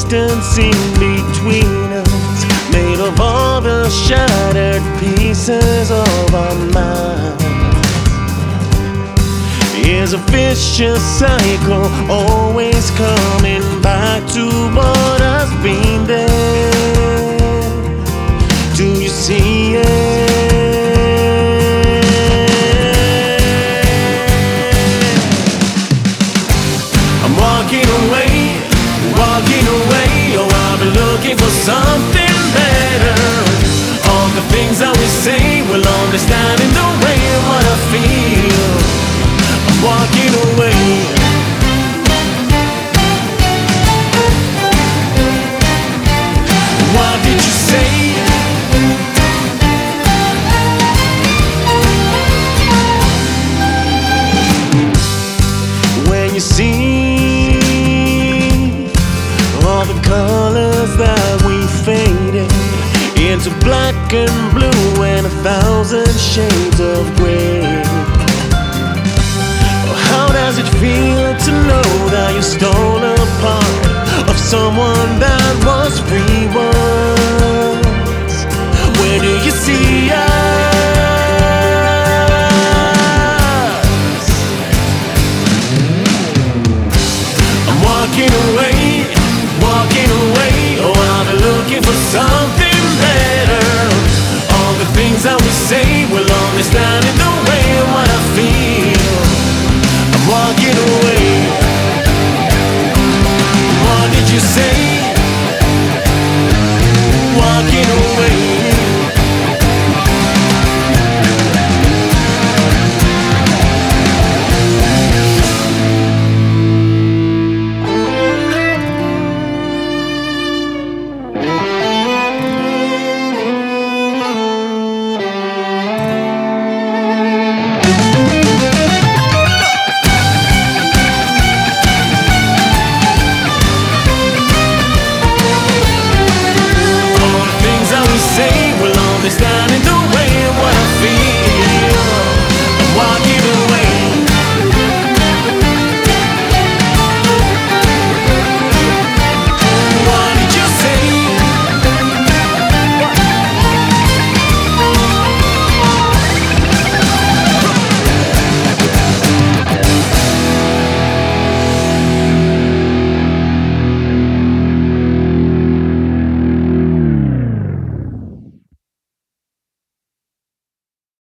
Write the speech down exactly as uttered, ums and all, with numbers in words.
distance in between us, made of all the shattered pieces of our minds, is a vicious cycle, always coming back to what has been there. Do you see it? I'm walking away, walking away. Oh, I've been looking for something better. All the things that we say will only stand in the way of what I feel. I'm walking away. What did you say? When you see all the colors that we faded into black and blue and a thousand shades of gray, how does it feel to know that you stole a part of someone that was free once? Where do you see us? I'm walking away, walking away. Oh, I've been looking for something